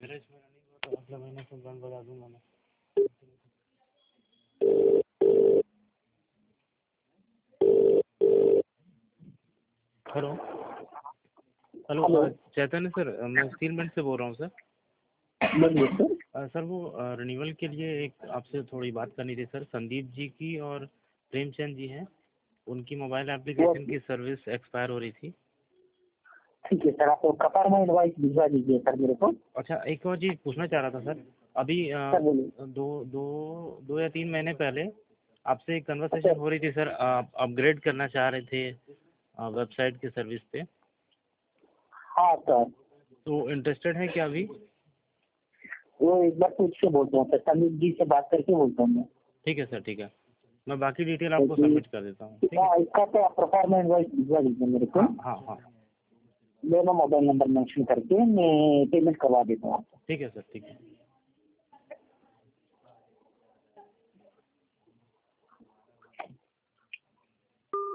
मेरा इसमें नहीं हुआ तो अगला महीना से बंद बता दूंगा मैं। हेलो हेलो चैतन्य सर, मैं स्टील मिल से बोल रहा हूँ सर। बोलिए सर। सर वो रिन्यूअल के लिए एक आपसे थोड़ी बात करनी थी सर। संदीप जी की और प्रेमचंद जी हैं, उनकी मोबाइल एप्लीकेशन की सर्विस एक्सपायर हो रही थी। ठीक है सर, आप कपार में इनवाइस भिजवा दीजिए सर मेरे को। अच्छा, एक और चीज़ पूछना चाह रहा था सर। अभी सर बोलिए। दो या 3 महीने पहले आपसे एक कन्वर्सेशन हो रही थी सर। आप अपग्रेड करना चाह रहे थे वेबसाइट की सर्विस पे, हाँ सर, तो इंटरेस्टेड है क्या अभी? वो एक बार पूछ के बोलता हूँ सर, संदीप जी से बात करके बोलता हूँ मैं। ठीक है सर, ठीक है। मैं बाकी डिटेल आपको सबमिट कर देता हूँ। ठीक है, इसका तो आप कपार में इनवाइस भिजवा दीजिए मेरे को। हाँ हाँ हाँ, दोनों मोबाइल नंबर मेंशन करके मैं पेमेंट करवा देता हूँ आपको। ठीक है सर, ठीक है।